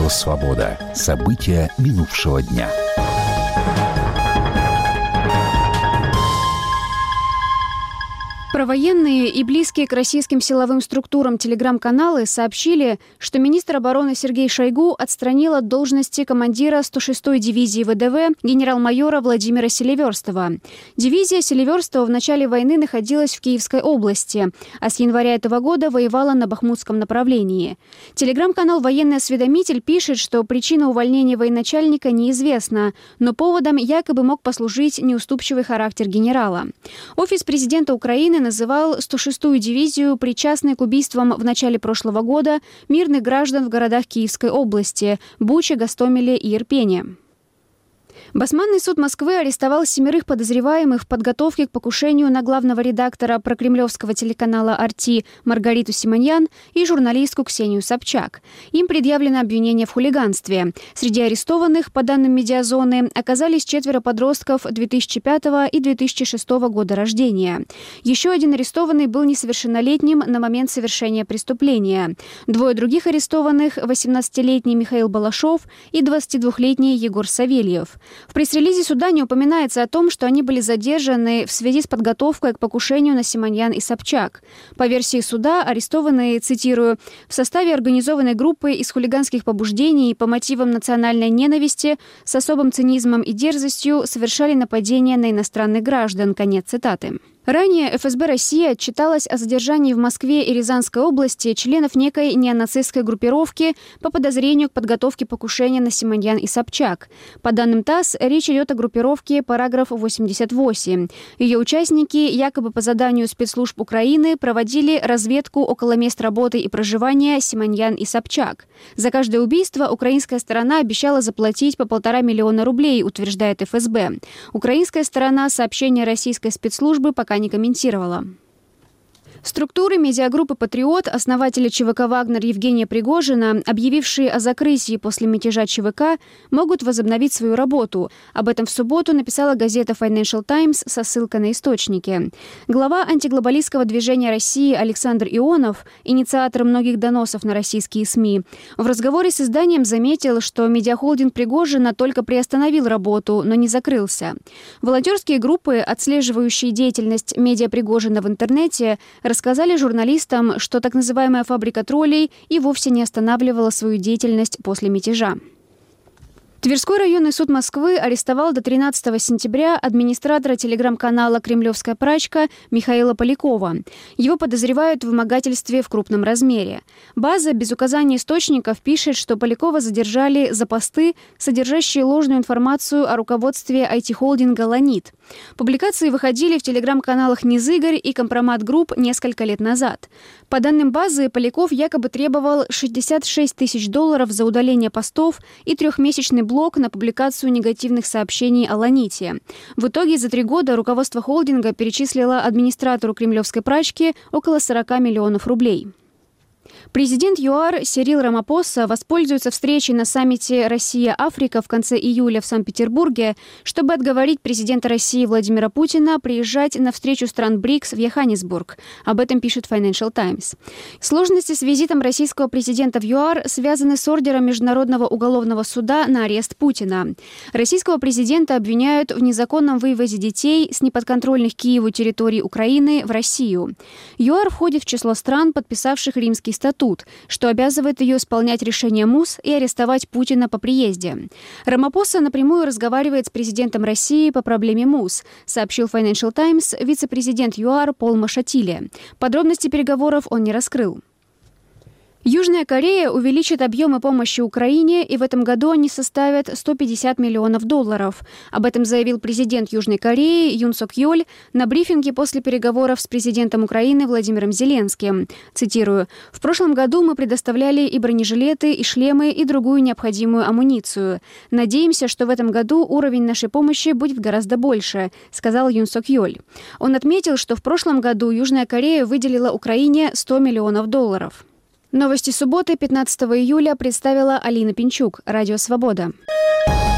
Радио «Свобода». События минувшего дня. Провоенные и близкие к российским силовым структурам телеграм-каналы сообщили, что министр обороны Сергей Шойгу отстранил от должности командира 106-й дивизии ВДВ генерал-майора Владимира Селиверстова. Дивизия Селиверстова в начале войны находилась в Киевской области, а с января этого года воевала на Бахмутском направлении. Телеграм-канал «Военный осведомитель» пишет, что причина увольнения военачальника неизвестна, но поводом якобы мог послужить неуступчивый характер генерала. Офис президента Украины называл 106-ю дивизию причастной к убийствам в начале прошлого года мирных граждан в городах Киевской области – Буче, Гостомеле и Ирпене. Басманный суд Москвы арестовал 7 подозреваемых в подготовке к покушению на главного редактора прокремлевского телеканала «Арти» Маргариту Симоньян и журналистку Ксению Собчак. Им предъявлено обвинение в хулиганстве. Среди арестованных, по данным «Медиазоны», оказались 4 подростков 2005 и 2006 года рождения. Еще один арестованный был несовершеннолетним на момент совершения преступления. 2 других арестованных – 18-летний Михаил Балашов и 22-летний Егор Савельев. В пресс-релизе суда не упоминается о том, что они были задержаны в связи с подготовкой к покушению на Симоньян и Собчак. По версии суда, арестованные, цитирую, «в составе организованной группы из хулиганских побуждений по мотивам национальной ненависти с особым цинизмом и дерзостью совершали нападения на иностранных граждан». Конец цитаты. Ранее ФСБ России отчиталась о задержании в Москве и Рязанской области членов некой неонацистской группировки по подозрению к подготовке покушения на Симоньян и Собчак. По данным ТАСС, речь идет о группировке «Параграф 88». Ее участники, якобы по заданию спецслужб Украины, проводили разведку около мест работы и проживания Симоньян и Собчак. За каждое убийство украинская сторона обещала заплатить по 1,5 миллиона рублей, утверждает ФСБ. Украинская сторона сообщения российской спецслужбы пока не комментировала. Структуры медиагруппы «Патриот», основателя ЧВК «Вагнер» Евгения Пригожина, объявившие о закрытии после мятежа ЧВК, могут возобновить свою работу. Об этом в субботу написала газета Financial Times со ссылкой на источники. Глава антиглобалистского движения России Александр Ионов, инициатор многих доносов на российские СМИ, в разговоре с изданием заметил, что медиахолдинг Пригожина только приостановил работу, но не закрылся. Волонтерские группы, отслеживающие деятельность медиа Пригожина в интернете, рассказали журналистам, что так называемая «фабрика троллей» и вовсе не останавливала свою деятельность после мятежа. Тверской районный суд Москвы арестовал до 13 сентября администратора телеграм-канала «Кремлевская прачка» Михаила Полякова. Его подозревают в вымогательстве в крупном размере. База без указания источников пишет, что Полякова задержали за посты, содержащие ложную информацию о руководстве IT-холдинга «Ланит». Публикации выходили в телеграм-каналах «Низыгорь» и «Компромат Групп» несколько лет назад. По данным базы, Поляков якобы требовал $66 тысяч за удаление постов и 3-месячный блок на публикацию негативных сообщений о «Ланите». В итоге за 3 года руководство холдинга перечислило администратору «Кремлевской прачки» около 40 миллионов рублей. Президент ЮАР Сирил Рамапоса воспользуется встречей на саммите «Россия-Африка» в конце июля в Санкт-Петербурге, чтобы отговорить президента России Владимира Путина приезжать на встречу стран БРИКС в Йоханнесбург. Об этом пишет Financial Times. Сложности с визитом российского президента в ЮАР связаны с ордером Международного уголовного суда на арест Путина. Российского президента обвиняют в незаконном вывозе детей с неподконтрольных Киеву территорий Украины в Россию. ЮАР входит в число стран, подписавших Римский статут, что обязывает ее исполнять решение МУС и арестовать Путина по приезде. Рамапоса напрямую разговаривает с президентом России по проблеме МУС, сообщил Financial Times вице-президент ЮАР Пол Машатиле. Подробности переговоров он не раскрыл. Южная Корея увеличит объемы помощи Украине, и в этом году они составят $150 миллионов. Об этом заявил президент Южной Кореи Юн Сок Йоль на брифинге после переговоров с президентом Украины Владимиром Зеленским. Цитирую: «В прошлом году мы предоставляли и бронежилеты, и шлемы, и другую необходимую амуницию. Надеемся, что в этом году уровень нашей помощи будет гораздо больше», сказал Юн Сок Йоль. Он отметил, что в прошлом году Южная Корея выделила Украине $100 миллионов. Новости субботы, 15 июля, представила Алина Пинчук. Радио «Свобода».